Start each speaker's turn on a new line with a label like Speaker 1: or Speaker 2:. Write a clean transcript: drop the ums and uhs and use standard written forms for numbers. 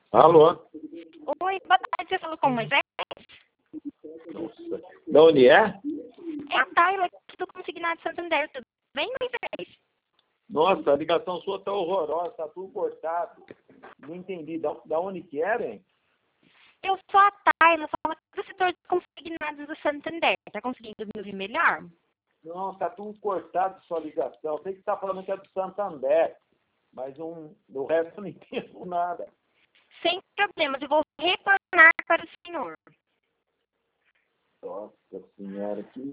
Speaker 1: Alô?
Speaker 2: Oi, boa tarde, você falou com o Moisés?
Speaker 1: Nossa. De onde é?
Speaker 2: É a Tayla do Consignado Santander, tudo bem, Moisés?
Speaker 1: Nossa, a ligação sua tá horrorosa, tá tudo cortado. Não entendi. Da onde que era, hein?
Speaker 2: Eu sou a Tayla, falo do setor de consignados do Santander. Tá conseguindo me ouvir melhor?
Speaker 1: Não, tá tudo cortado sua ligação. Eu sei que você tá falando que é do Santander, mas do resto eu não entendo nada.
Speaker 2: Sem problemas, eu vou retornar para o senhor.
Speaker 1: Nossa senhora, que